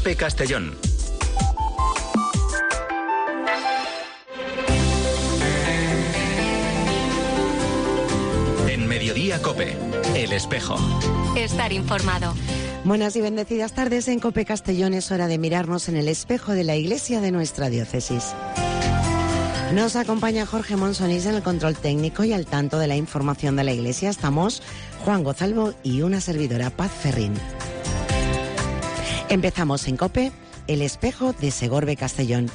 COPE Castellón. En Mediodía COPE, El Espejo. Estar informado. Buenas y bendecidas tardes en COPE Castellón. Es hora de mirarnos en el espejo de la iglesia de nuestra diócesis. Nos acompaña Jorge Monsonís en el control técnico y al tanto de la información de la iglesia estamos Juan Gozalvo y una servidora, Paz Ferrín. Empezamos en COPE, el espejo de Segorbe Castellón.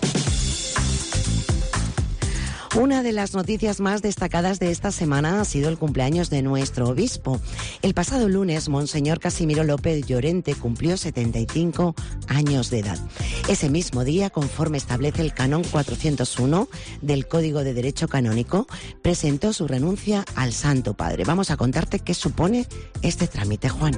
Una de las noticias más destacadas de esta semana ha sido el cumpleaños de nuestro obispo. El pasado lunes, Monseñor Casimiro López Llorente cumplió 75 años de edad. Ese mismo día, conforme establece el Canon 401 del Código de Derecho Canónico, presentó su renuncia al Santo Padre. Vamos a contarte qué supone este trámite, Juan.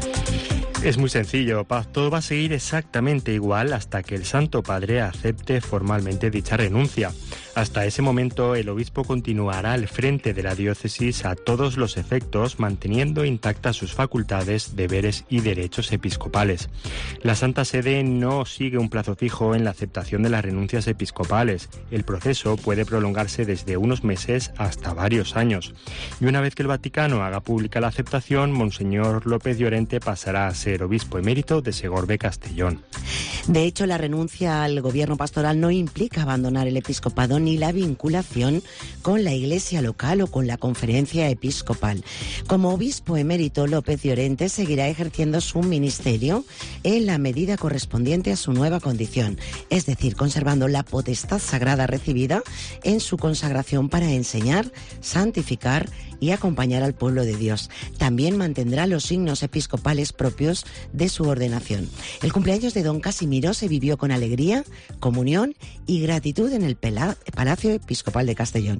Es muy sencillo, Paz. Todo va a seguir exactamente igual hasta que el Santo Padre acepte formalmente dicha renuncia. Hasta ese momento, el obispo continuará al frente de la diócesis a todos los efectos, manteniendo intactas sus facultades, deberes y derechos episcopales. La Santa Sede no sigue un plazo fijo en la aceptación de las renuncias episcopales. El proceso puede prolongarse desde unos meses hasta varios años. Y una vez que el Vaticano haga pública la aceptación, Monseñor López Llorente pasará a ser obispo emérito de Segorbe Castellón. De hecho, la renuncia al gobierno pastoral no implica abandonar el episcopado ni la vinculación con la iglesia local o con la conferencia episcopal. Como obispo emérito, López Llorente seguirá ejerciendo su ministerio en la medida correspondiente a su nueva condición, es decir, conservando la potestad sagrada recibida en su consagración para enseñar, santificar y acompañar al pueblo de Dios. También mantendrá los signos episcopales propios de su ordenación. El cumpleaños de don Casimiro se vivió con alegría, comunión y gratitud en el Palacio Episcopal de Castellón.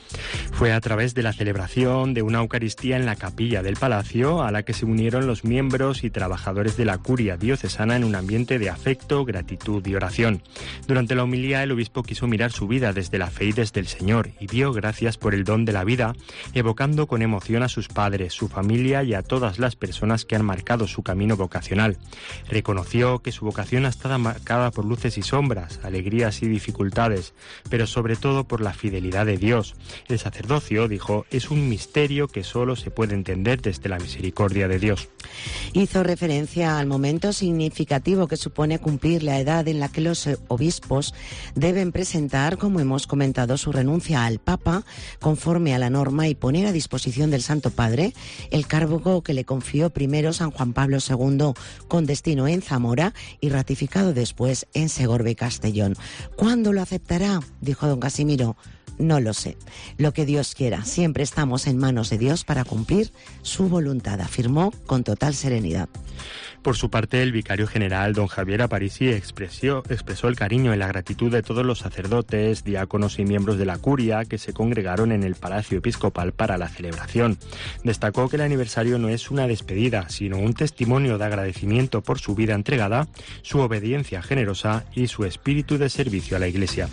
Fue a través de la celebración de una Eucaristía en la capilla del Palacio a la que se unieron los miembros y trabajadores de la curia diocesana en un ambiente de afecto, gratitud y oración. Durante la homilía, el obispo quiso mirar su vida desde la fe y desde el Señor y dio gracias por el don de la vida, evocando con emoción a sus padres, su familia y a todas las personas que han marcado su camino vocacional. Reconoció que su vocación ha estado marcada por luces y sombras, alegrías y dificultades, pero sobre todo por la fidelidad de Dios. El sacerdocio, dijo, es un misterio que solo se puede entender desde la misericordia de Dios. Hizo referencia al momento significativo que supone cumplir la edad en la que los obispos deben presentar, como hemos comentado, su renuncia al Papa conforme a la norma y poner a disposición del Santo Padre el cargo que le confió primero San Juan Pablo II con destino en Zamora y ratificado después en Segorbe Castellón. ¿Cuándo lo aceptará?, dijo don Casimiro. No lo sé. Lo que Dios quiera. Siempre estamos en manos de Dios para cumplir su voluntad, afirmó con total serenidad. Por su parte, el vicario general, don Javier Aparici, expresó el cariño y la gratitud de todos los sacerdotes, diáconos y miembros de la curia que se congregaron en el Palacio Episcopal para la celebración. Destacó que el aniversario no es una despedida, sino un testimonio de agradecimiento por su vida entregada, su obediencia generosa y su espíritu de servicio a la Iglesia.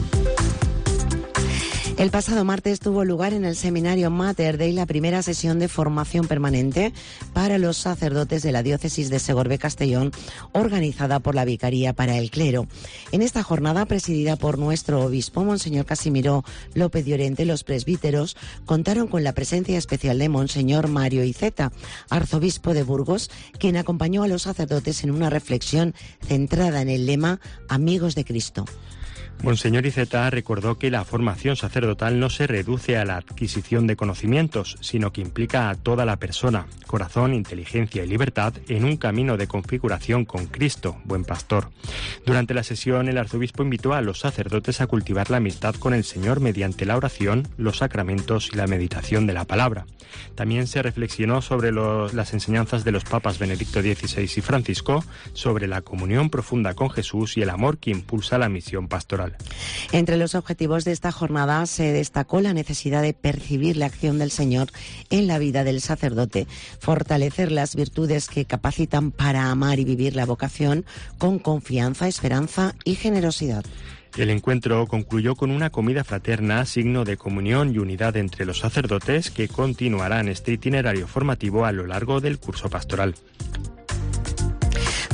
El pasado martes tuvo lugar en el Seminario Mater Dei la primera sesión de formación permanente para los sacerdotes de la diócesis de Segorbe Castellón, organizada por la Vicaría para el Clero. En esta jornada, presidida por nuestro obispo, Monseñor Casimiro López Llorente, los presbíteros contaron con la presencia especial de Monseñor Mario Iceta, arzobispo de Burgos, quien acompañó a los sacerdotes en una reflexión centrada en el lema Amigos de Cristo. Monseñor Iceta recordó que la formación sacerdotal no se reduce a la adquisición de conocimientos, sino que implica a toda la persona, corazón, inteligencia y libertad en un camino de configuración con Cristo, buen pastor. Durante la sesión, el arzobispo invitó a los sacerdotes a cultivar la amistad con el Señor mediante la oración, los sacramentos y la meditación de la palabra. También se reflexionó sobre las enseñanzas de los papas Benedicto XVI y Francisco, sobre la comunión profunda con Jesús y el amor que impulsa la misión pastoral. Entre los objetivos de esta jornada se destacó la necesidad de percibir la acción del Señor en la vida del sacerdote, fortalecer las virtudes que capacitan para amar y vivir la vocación con confianza, esperanza y generosidad. El encuentro concluyó con una comida fraterna, signo de comunión y unidad entre los sacerdotes que continuarán este itinerario formativo a lo largo del curso pastoral.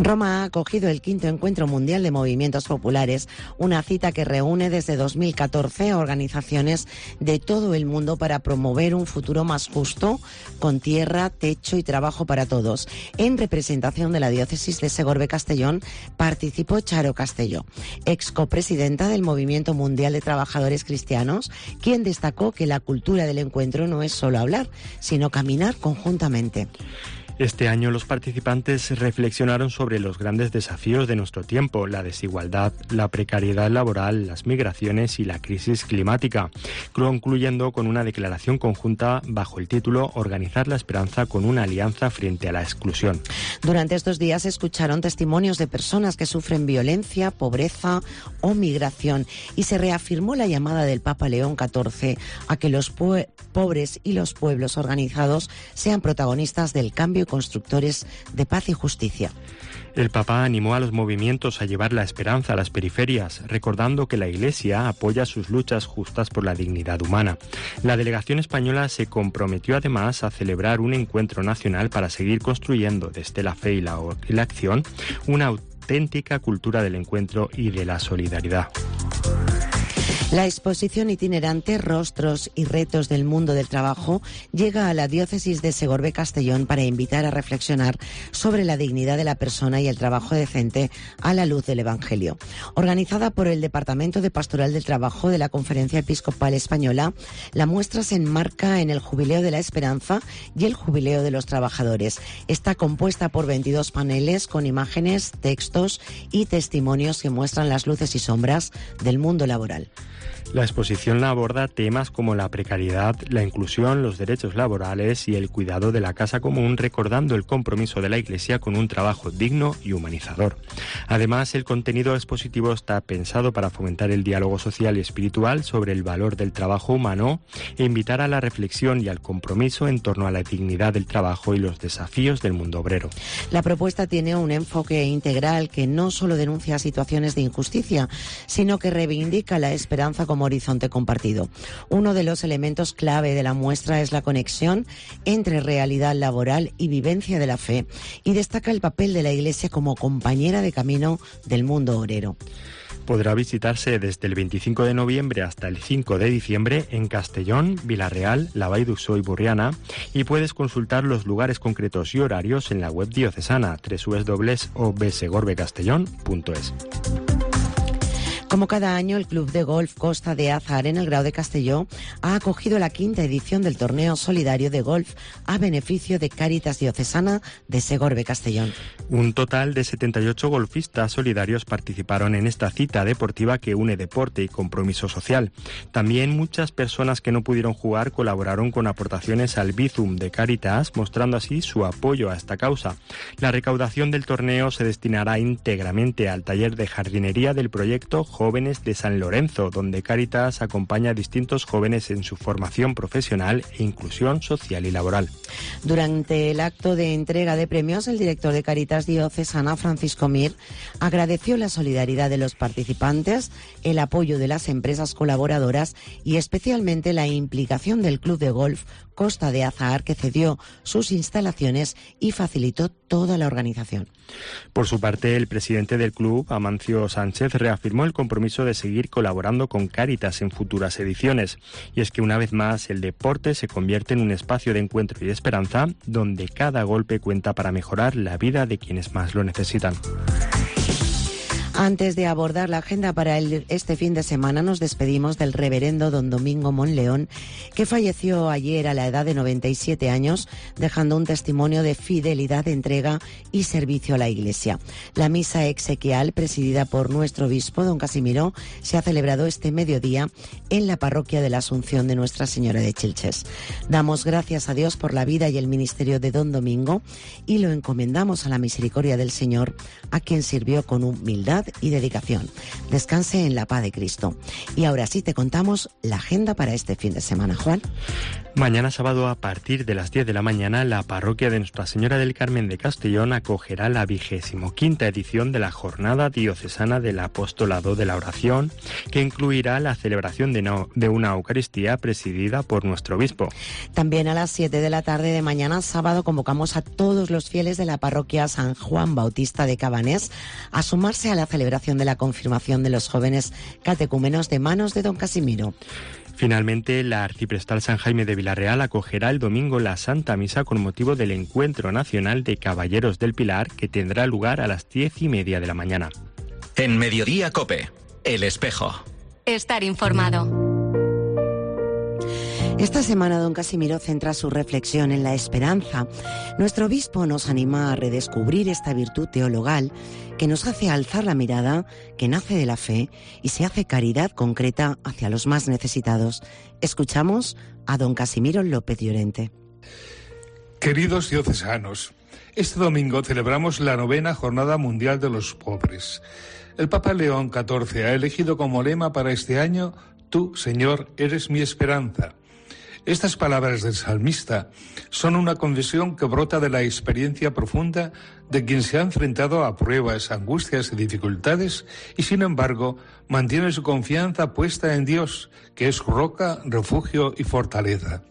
Roma ha acogido el 5º Encuentro Mundial de Movimientos Populares, una cita que reúne desde 2014 a organizaciones de todo el mundo para promover un futuro más justo, con tierra, techo y trabajo para todos. En representación de la diócesis de Segorbe-Castellón participó Charo Castelló, ex copresidenta del Movimiento Mundial de Trabajadores Cristianos, quien destacó que la cultura del encuentro no es solo hablar, sino caminar conjuntamente. Este año los participantes reflexionaron sobre los grandes desafíos de nuestro tiempo, la desigualdad, la precariedad laboral, las migraciones y la crisis climática, concluyendo con una declaración conjunta bajo el título Organizar la esperanza con una alianza frente a la exclusión. Durante estos días escucharon testimonios de personas que sufren violencia, pobreza o migración y se reafirmó la llamada del Papa León XIV a que los pobres y los pueblos organizados sean protagonistas del cambio y constructores de paz y justicia. El Papa animó a los movimientos a llevar la esperanza a las periferias, recordando que la Iglesia apoya sus luchas justas por la dignidad humana. La delegación española se comprometió además a celebrar un encuentro nacional para seguir construyendo desde la fe y la acción una auténtica cultura del encuentro y de la solidaridad. La exposición itinerante Rostros y retos del mundo del trabajo llega a la diócesis de Segorbe-Castellón para invitar a reflexionar sobre la dignidad de la persona y el trabajo decente a la luz del Evangelio. Organizada por el Departamento de Pastoral del Trabajo de la Conferencia Episcopal Española, la muestra se enmarca en el Jubileo de la Esperanza y el Jubileo de los Trabajadores. Está compuesta por 22 paneles con imágenes, textos y testimonios que muestran las luces y sombras del mundo laboral. La exposición aborda temas como la precariedad, la inclusión, los derechos laborales y el cuidado de la casa común, recordando el compromiso de la Iglesia con un trabajo digno y humanizador. Además, el contenido expositivo está pensado para fomentar el diálogo social y espiritual sobre el valor del trabajo humano e invitar a la reflexión y al compromiso en torno a la dignidad del trabajo y los desafíos del mundo obrero. La propuesta tiene un enfoque integral que no solo denuncia situaciones de injusticia, sino que reivindica la esperanza como horizonte compartido. Uno de los elementos clave de la muestra es la conexión entre realidad laboral y vivencia de la fe, y destaca el papel de la Iglesia como compañera de camino del mundo obrero. Podrá visitarse desde el 25 de noviembre hasta el 5 de diciembre en Castellón, Vilareal, La Vall d'Uixó y Burriana, y puedes consultar los lugares concretos y horarios en la web diocesana www.obsegorbecastellón.es. Como cada año, el Club de Golf Costa de Azahar en el Grau de Castelló ha acogido la 5ª edición del torneo solidario de golf a beneficio de Cáritas Diocesana de Segorbe-Castellón. Un total de 78 golfistas solidarios participaron en esta cita deportiva que une deporte y compromiso social. También muchas personas que no pudieron jugar colaboraron con aportaciones al Bizum de Cáritas, mostrando así su apoyo a esta causa. La recaudación del torneo se destinará íntegramente al taller de jardinería del proyecto Jóvenes de San Lorenzo, donde Cáritas acompaña a distintos jóvenes en su formación profesional e inclusión social y laboral. Durante el acto de entrega de premios, el director de Cáritas Diocesana, Francisco Mir, agradeció la solidaridad de los participantes, el apoyo de las empresas colaboradoras y especialmente la implicación del Club de Golf Costa de Azahar, que cedió sus instalaciones y facilitó toda la organización. Por su parte, el presidente del club, Amancio Sánchez, reafirmó el compromiso de seguir colaborando con Cáritas en futuras ediciones. Y es que una vez más el deporte se convierte en un espacio de encuentro y de esperanza, donde cada golpe cuenta para mejorar la vida de quienes más lo necesitan. Antes de abordar la agenda para este fin de semana, nos despedimos del reverendo don Domingo Monleón, que falleció ayer a la edad de 97 años, dejando un testimonio de fidelidad, entrega y servicio a la Iglesia. La misa exequial, presidida por nuestro obispo, don Casimiro, se ha celebrado este mediodía en la parroquia de la Asunción de Nuestra Señora de Chilches. Damos gracias a Dios por la vida y el ministerio de don Domingo y lo encomendamos a la misericordia del Señor, a quien sirvió con humildad y dedicación. Descanse en la paz de Cristo. Y ahora sí te contamos la agenda para este fin de semana, Juan. Mañana sábado, a partir de las 10 de la mañana, la parroquia de Nuestra Señora del Carmen de Castellón acogerá la 25ª edición de la Jornada Diocesana del Apostolado de la Oración, que incluirá la celebración de una Eucaristía presidida por nuestro obispo. También a las 7 de la tarde de mañana sábado convocamos a todos los fieles de la parroquia San Juan Bautista de Cabanés a sumarse a la celebración de la confirmación de los jóvenes catecúmenos de manos de don Casimiro. Finalmente, la Arciprestal San Jaime de Villarreal acogerá el domingo la Santa Misa con motivo del Encuentro Nacional de Caballeros del Pilar, que tendrá lugar a las 10:30 de la mañana. En Mediodía COPE, El Espejo. Estar informado. Esta semana don Casimiro centra su reflexión en la esperanza. Nuestro obispo nos anima a redescubrir esta virtud teologal que nos hace alzar la mirada, que nace de la fe y se hace caridad concreta hacia los más necesitados. Escuchamos a don Casimiro López Llorente. Queridos diocesanos, este domingo celebramos la 9ª Jornada Mundial de los Pobres. El Papa León XIV ha elegido como lema para este año: Tú, Señor, eres mi esperanza. Estas palabras del salmista son una confesión que brota de la experiencia profunda de quien se ha enfrentado a pruebas, angustias y dificultades y, sin embargo, mantiene su confianza puesta en Dios, que es roca, refugio y fortaleza.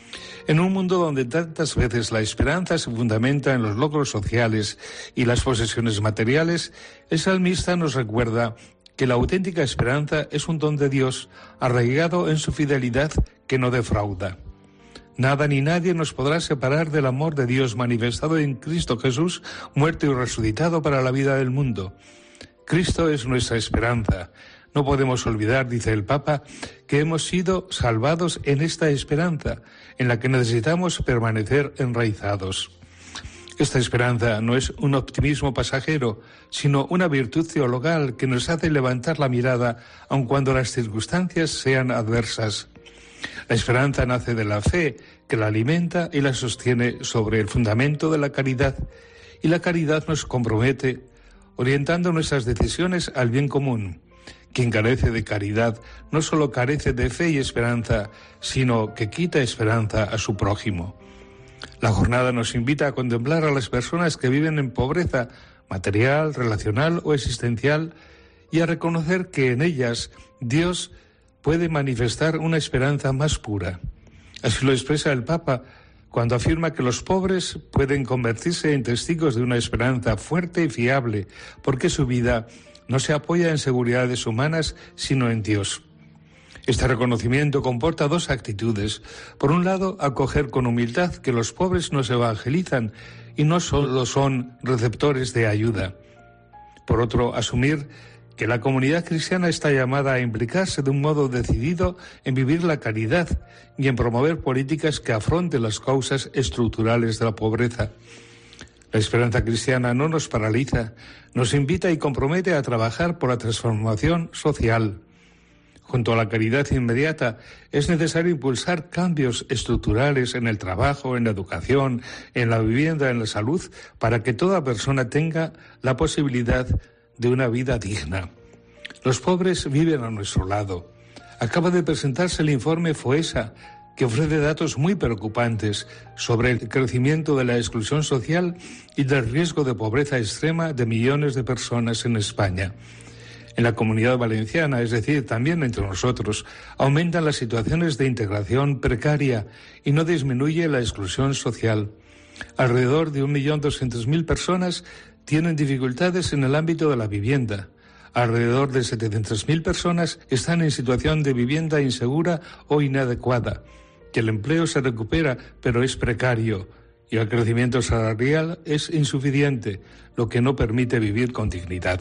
En un mundo donde tantas veces la esperanza se fundamenta en los logros sociales y las posesiones materiales, el salmista nos recuerda que la auténtica esperanza es un don de Dios arraigado en su fidelidad que no defrauda. Nada ni nadie nos podrá separar del amor de Dios manifestado en Cristo Jesús, muerto y resucitado para la vida del mundo. Cristo es nuestra esperanza. No podemos olvidar, dice el Papa, que hemos sido salvados en esta esperanza, en la que necesitamos permanecer enraizados. Esta esperanza no es un optimismo pasajero, sino una virtud teologal que nos hace levantar la mirada aun cuando las circunstancias sean adversas. La esperanza nace de la fe, que la alimenta y la sostiene sobre el fundamento de la caridad, y la caridad nos compromete, orientando nuestras decisiones al bien común. Quien carece de caridad no solo carece de fe y esperanza, sino que quita esperanza a su prójimo. La jornada nos invita a contemplar a las personas que viven en pobreza material, relacional o existencial y a reconocer que en ellas Dios puede manifestar una esperanza más pura. Así lo expresa el Papa cuando afirma que los pobres pueden convertirse en testigos de una esperanza fuerte y fiable, porque su vida no se apoya en seguridades humanas, sino en Dios. Este reconocimiento comporta dos actitudes. Por un lado, acoger con humildad que los pobres nos evangelizan y no solo son receptores de ayuda. Por otro, asumir que la comunidad cristiana está llamada a implicarse de un modo decidido en vivir la caridad y en promover políticas que afronten las causas estructurales de la pobreza. La esperanza cristiana no nos paraliza, nos invita y compromete a trabajar por la transformación social. Junto a la caridad inmediata, es necesario impulsar cambios estructurales en el trabajo, en la educación, en la vivienda, en la salud, para que toda persona tenga la posibilidad de una vida digna. Los pobres viven a nuestro lado. Acaba de presentarse el informe FOESA, que ofrece datos muy preocupantes sobre el crecimiento de la exclusión social y del riesgo de pobreza extrema de millones de personas en España. En la Comunidad Valenciana, es decir, también entre nosotros, aumentan las situaciones de integración precaria y no disminuye la exclusión social. Alrededor de 1.200.000 personas tienen dificultades en el ámbito de la vivienda. Alrededor de 700.000 personas están en situación de vivienda insegura o inadecuada. Que el empleo se recupera, pero es precario, y el crecimiento salarial es insuficiente, lo que no permite vivir con dignidad.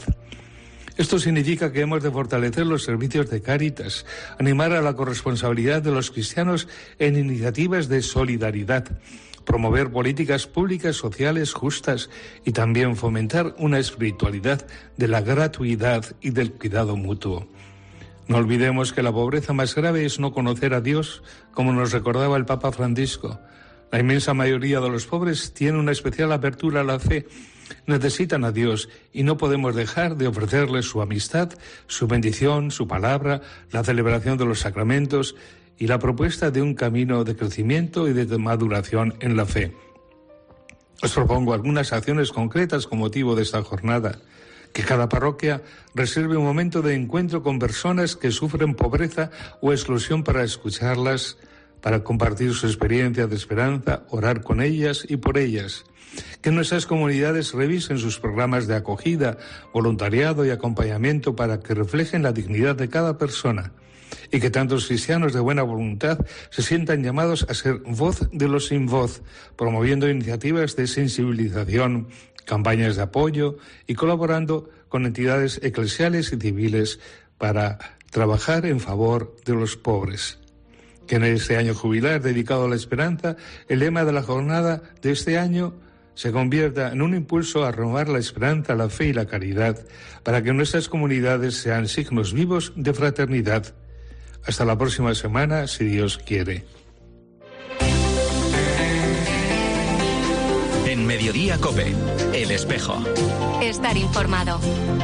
Esto significa que hemos de fortalecer los servicios de Cáritas, animar a la corresponsabilidad de los cristianos en iniciativas de solidaridad, promover políticas públicas sociales justas y también fomentar una espiritualidad de la gratuidad y del cuidado mutuo. No olvidemos que la pobreza más grave es no conocer a Dios, como nos recordaba el Papa Francisco. La inmensa mayoría de los pobres tiene una especial apertura a la fe Necesitan a Dios y no podemos dejar de ofrecerles su amistad, su bendición, su palabra, la celebración de los sacramentos y la propuesta de un camino de crecimiento y de maduración en la fe. Os propongo algunas acciones concretas con motivo de esta jornada. Que cada parroquia reserve un momento de encuentro con personas que sufren pobreza o exclusión para escucharlas, para compartir su experiencia de esperanza, orar con ellas y por ellas. Que nuestras comunidades revisen sus programas de acogida, voluntariado y acompañamiento para que reflejen la dignidad de cada persona. Y que tantos cristianos de buena voluntad se sientan llamados a ser voz de los sin voz, promoviendo iniciativas de sensibilización, campañas de apoyo y colaborando con entidades eclesiales y civiles para trabajar en favor de los pobres. Que en este año jubilar dedicado a la esperanza, el lema de la jornada de este año se convierta en un impulso a renovar la esperanza, la fe y la caridad, para que nuestras comunidades sean signos vivos de fraternidad. Hasta la próxima semana, si Dios quiere. En Mediodía COPE, El Espejo. Estar informado.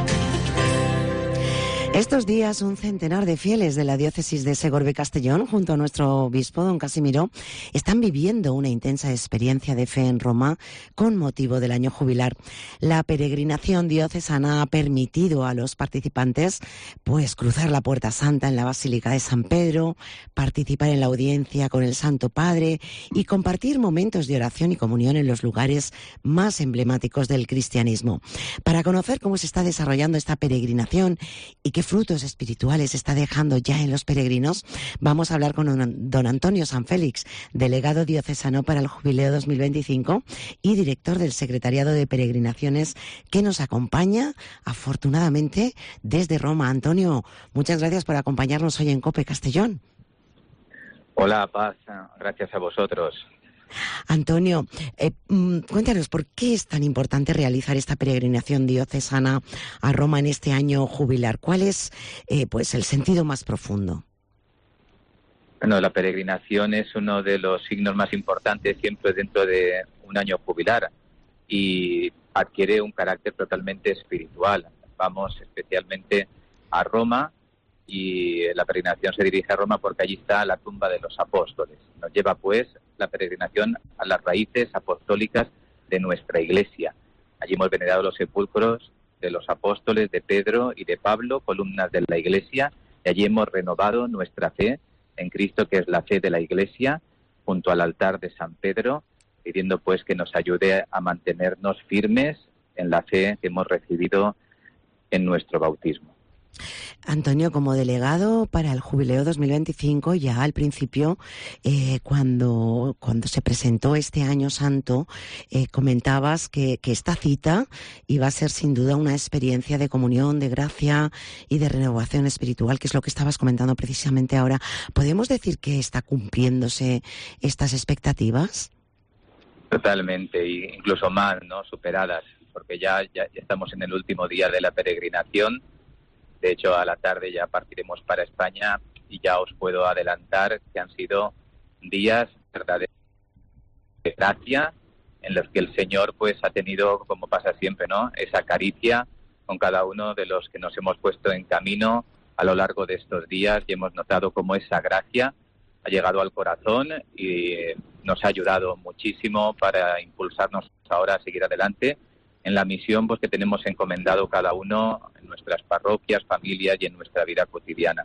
Estos días, un centenar de fieles de la diócesis de Segorbe-Castellón, junto a nuestro obispo, don Casimiro, están viviendo una intensa experiencia de fe en Roma con motivo del año jubilar. La peregrinación diocesana ha permitido a los participantes cruzar la Puerta Santa en la Basílica de San Pedro, participar en la audiencia con el Santo Padre y compartir momentos de oración y comunión en los lugares más emblemáticos del cristianismo. Para conocer cómo se está desarrollando esta peregrinación y qué frutos espirituales está dejando ya en los peregrinos, vamos a hablar con don Antonio Sanfélix, delegado diocesano para el Jubileo 2025 y director del Secretariado de Peregrinaciones, que nos acompaña, afortunadamente, desde Roma. Antonio, muchas gracias por acompañarnos hoy en COPE Castellón. Hola, Paz, gracias a vosotros. Antonio, cuéntanos, ¿por qué es tan importante realizar esta peregrinación diocesana a Roma en este año jubilar? ¿Cuál es el sentido más profundo? Bueno, la peregrinación es uno de los signos más importantes siempre dentro de un año jubilar y adquiere un carácter totalmente espiritual. Vamos especialmente a Roma y la peregrinación se dirige a Roma porque allí está la tumba de los apóstoles. Nos lleva pues la peregrinación a las raíces apostólicas de nuestra Iglesia. Allí hemos venerado los sepulcros de los apóstoles, de Pedro y de Pablo, columnas de la Iglesia, y allí hemos renovado nuestra fe en Cristo, que es la fe de la Iglesia, junto al altar de San Pedro, pidiendo pues que nos ayude a mantenernos firmes en la fe que hemos recibido en nuestro bautismo. Antonio, como delegado para el Jubileo 2025, ya al principio, cuando se presentó este Año Santo, comentabas que esta cita iba a ser sin duda una experiencia de comunión, de gracia y de renovación espiritual, que es lo que estabas comentando precisamente ahora. ¿Podemos decir que está cumpliéndose estas expectativas? Totalmente, e incluso más, ¿no? Superadas, porque ya estamos en el último día de la peregrinación. De hecho, a la tarde ya partiremos para España y ya os puedo adelantar que han sido días verdaderos de gracia en los que el Señor pues ha tenido, como pasa siempre, ¿no?, esa caricia con cada uno de los que nos hemos puesto en camino a lo largo de estos días y hemos notado cómo esa gracia ha llegado al corazón y nos ha ayudado muchísimo para impulsarnos ahora a seguir adelante en la misión pues que tenemos encomendado cada uno en nuestras parroquias, familias y en nuestra vida cotidiana.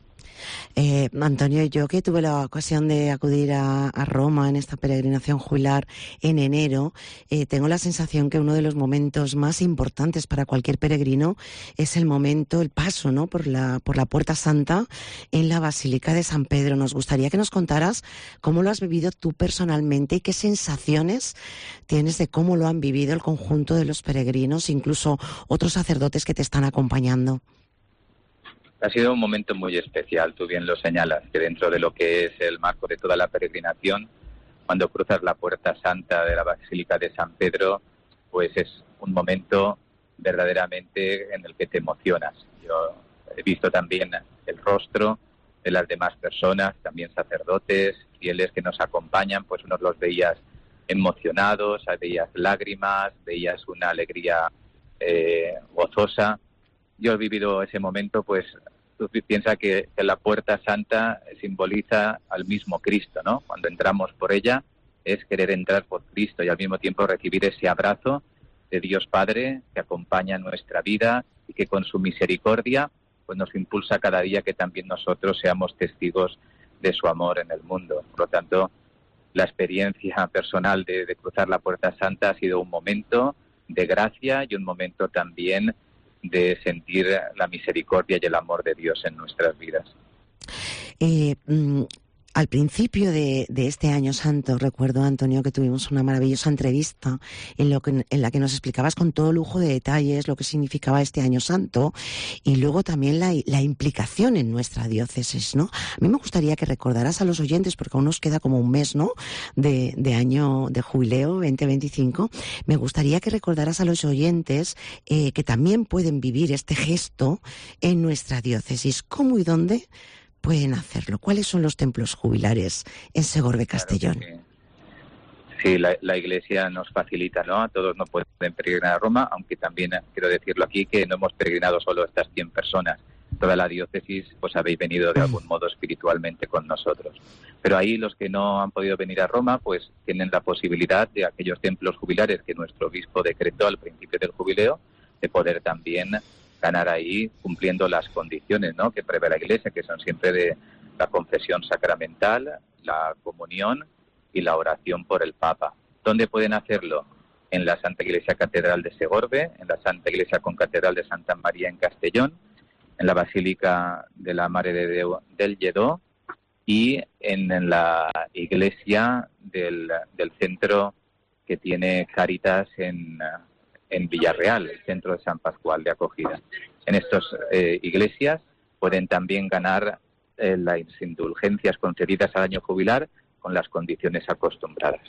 Antonio, yo que tuve la ocasión de acudir a Roma en esta peregrinación jubilar en enero, tengo la sensación que uno de los momentos más importantes para cualquier peregrino es el paso, ¿no?, por la Puerta Santa en la Basílica de San Pedro. Nos gustaría que nos contaras cómo lo has vivido tú personalmente y qué sensaciones tienes de cómo lo han vivido el conjunto de los peregrinos, incluso otros sacerdotes que te están acompañando. Ha sido un momento muy especial, tú bien lo señalas, que dentro de lo que es el marco de toda la peregrinación, cuando cruzas la Puerta Santa de la Basílica de San Pedro, pues es un momento verdaderamente en el que te emocionas. Yo he visto también el rostro de las demás personas, también sacerdotes, fieles que nos acompañan, pues unos los veías emocionados, veías lágrimas, veías una alegría gozosa. Yo he vivido ese momento, pues tú piensas que la Puerta Santa simboliza al mismo Cristo, ¿no? Cuando entramos por ella es querer entrar por Cristo y al mismo tiempo recibir ese abrazo de Dios Padre que acompaña nuestra vida y que con su misericordia pues nos impulsa cada día que también nosotros seamos testigos de su amor en el mundo. Por lo tanto, la experiencia personal de cruzar la Puerta Santa ha sido un momento de gracia y un momento también de sentir la misericordia y el amor de Dios en nuestras vidas. Al principio de este año santo, recuerdo, Antonio, que tuvimos una maravillosa entrevista en la que nos explicabas con todo lujo de detalles lo que significaba este año santo y luego también la implicación en nuestra diócesis, ¿no? A mí me gustaría que recordaras a los oyentes, porque aún nos queda como un mes, ¿no?, de año de jubileo 2025. Me gustaría que recordaras a los oyentes que también pueden vivir este gesto en nuestra diócesis. ¿Cómo y dónde pueden hacerlo? ¿Cuáles son los templos jubilares en Segorbe Castellón? Claro, sí, la Iglesia nos facilita, ¿no? A todos no pueden peregrinar a Roma, aunque también quiero decirlo aquí que no hemos peregrinado solo estas 100 personas. Toda la diócesis pues habéis venido de algún modo espiritualmente con nosotros. Pero ahí los que no han podido venir a Roma pues tienen la posibilidad de aquellos templos jubilares que nuestro obispo decretó al principio del jubileo, de poder también ganar ahí cumpliendo las condiciones, ¿no?, que prevé la Iglesia, que son siempre de la confesión sacramental, la comunión y la oración por el Papa. ¿Dónde pueden hacerlo? En la Santa Iglesia Catedral de Segorbe, en la Santa Iglesia Concatedral de Santa María en Castellón, en la Basílica de la Mare de Déu del Lledó y en la iglesia del centro que tiene Cáritas en Villarreal, el centro de San Pascual de acogida. En estas iglesias pueden también ganar las indulgencias concedidas al año jubilar con las condiciones acostumbradas.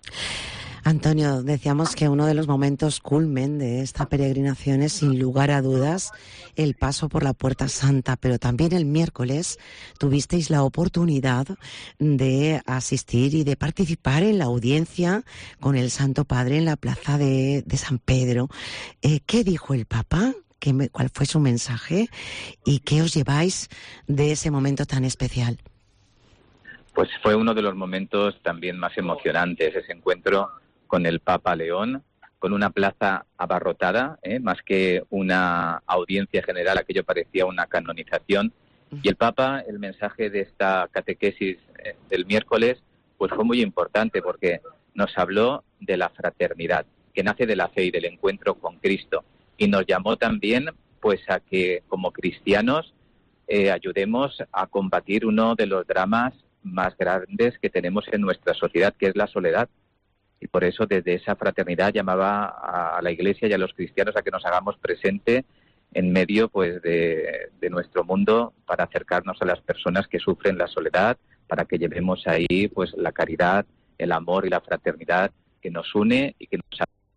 Antonio, decíamos que uno de los momentos culmen de esta peregrinación es, sin lugar a dudas, el paso por la Puerta Santa, pero también el miércoles tuvisteis la oportunidad de asistir y de participar en la audiencia con el Santo Padre en la plaza de San Pedro. ¿Qué dijo el Papa? ¿Cuál fue su mensaje? ¿Y qué os lleváis de ese momento tan especial? Pues fue uno de los momentos también más emocionantes, ese encuentro con el Papa León, con una plaza abarrotada, más que una audiencia general, aquello parecía una canonización. Y el Papa, el mensaje de esta catequesis del miércoles, pues fue muy importante porque nos habló de la fraternidad, que nace de la fe y del encuentro con Cristo. Y nos llamó también pues a que como cristianos ayudemos a combatir uno de los dramas más grandes que tenemos en nuestra sociedad, que es la soledad. Y por eso desde esa fraternidad llamaba a la Iglesia y a los cristianos a que nos hagamos presente en medio pues de nuestro mundo para acercarnos a las personas que sufren la soledad, para que llevemos ahí pues la caridad, el amor y la fraternidad que nos une y que nos...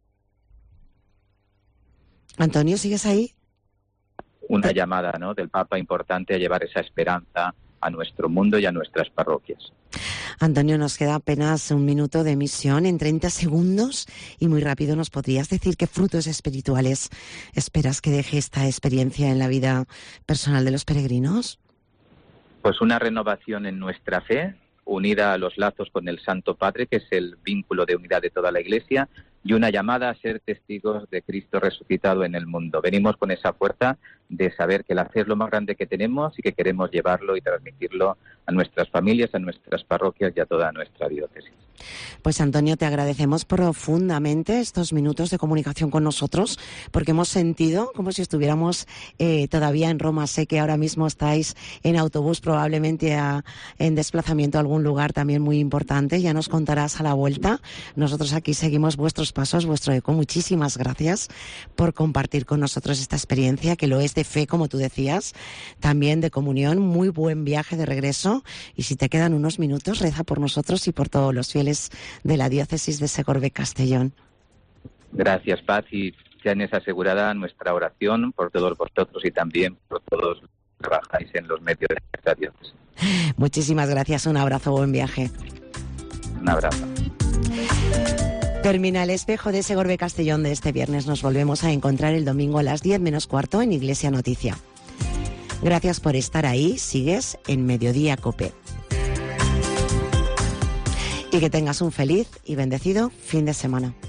Antonio, ¿sigues ahí? Una llamada, ¿no?, del Papa importante a llevar esa esperanza a nuestro mundo y a nuestras parroquias. Antonio, nos queda apenas un minuto de emisión, en 30 segundos, y muy rápido nos podrías decir qué frutos espirituales esperas que deje esta experiencia en la vida personal de los peregrinos. Pues una renovación en nuestra fe, unida a los lazos con el Santo Padre, que es el vínculo de unidad de toda la Iglesia, y una llamada a ser testigos de Cristo resucitado en el mundo. Venimos con esa fuerza de saber que la fe es lo más grande que tenemos y que queremos llevarlo y transmitirlo a nuestras familias, a nuestras parroquias y a toda nuestra diócesis. Pues Antonio, te agradecemos profundamente estos minutos de comunicación con nosotros, porque hemos sentido como si estuviéramos todavía en Roma. Sé que ahora mismo estáis en autobús, probablemente en desplazamiento a algún lugar también muy importante. Ya nos contarás a la vuelta. Nosotros aquí seguimos vuestros pasos, vuestro eco. Muchísimas gracias por compartir con nosotros esta experiencia, que lo es de fe, como tú decías, también de comunión. Muy buen viaje de regreso, y si te quedan unos minutos, reza por nosotros y por todos los fieles de la diócesis de Segorbe Castellón. Gracias, Paz, y tienes asegurada nuestra oración por todos vosotros y también por todos los que trabajáis en los medios de nuestra diócesis. Muchísimas gracias, un abrazo, buen viaje. Un abrazo. Termina el espejo de Segorbe Castellón de este viernes. Nos volvemos a encontrar el domingo a las 10 menos cuarto en Iglesia Noticia. Gracias por estar ahí. Sigues en Mediodía Cope. Y que tengas un feliz y bendecido fin de semana.